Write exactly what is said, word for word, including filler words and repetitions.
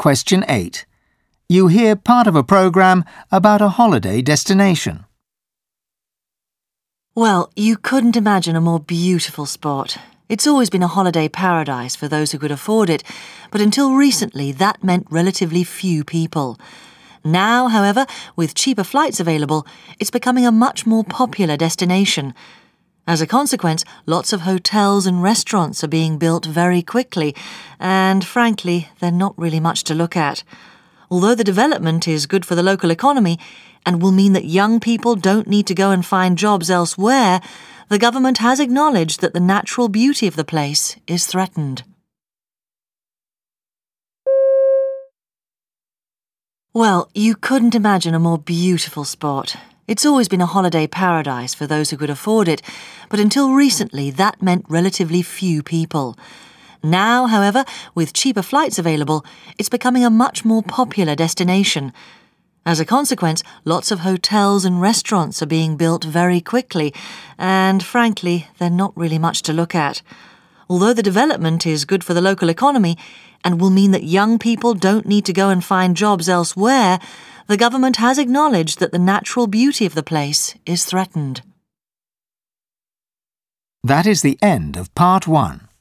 Question eight. You hear part of a programme about a holiday destination. Well, you couldn't imagine a more beautiful spot. It's always been a holiday paradise for those who could afford it, but until recently that meant relatively few people. Now, however, with cheaper flights available, it's becoming a much more popular destination. As a consequence, lots of hotels and restaurants are being built very quickly, and frankly, they're not really much to look at. Although the development is good for the local economy and will mean that young people don't need to go and find jobs elsewhere, the government has acknowledged that the natural beauty of the place is threatened. Well, you couldn't imagine a more beautiful spot. It's always been a holiday paradise for those who could afford it, but until recently that meant relatively few people. Now, however, with cheaper flights available, it's becoming a much more popular destination. As a consequence, lots of hotels and restaurants are being built very quickly, and frankly, they're not really much to look at. Although the development is good for the local economy and will mean that young people don't need to go and find jobs elsewhere, the government has acknowledged that the natural beauty of the place is threatened. That is the end of part one.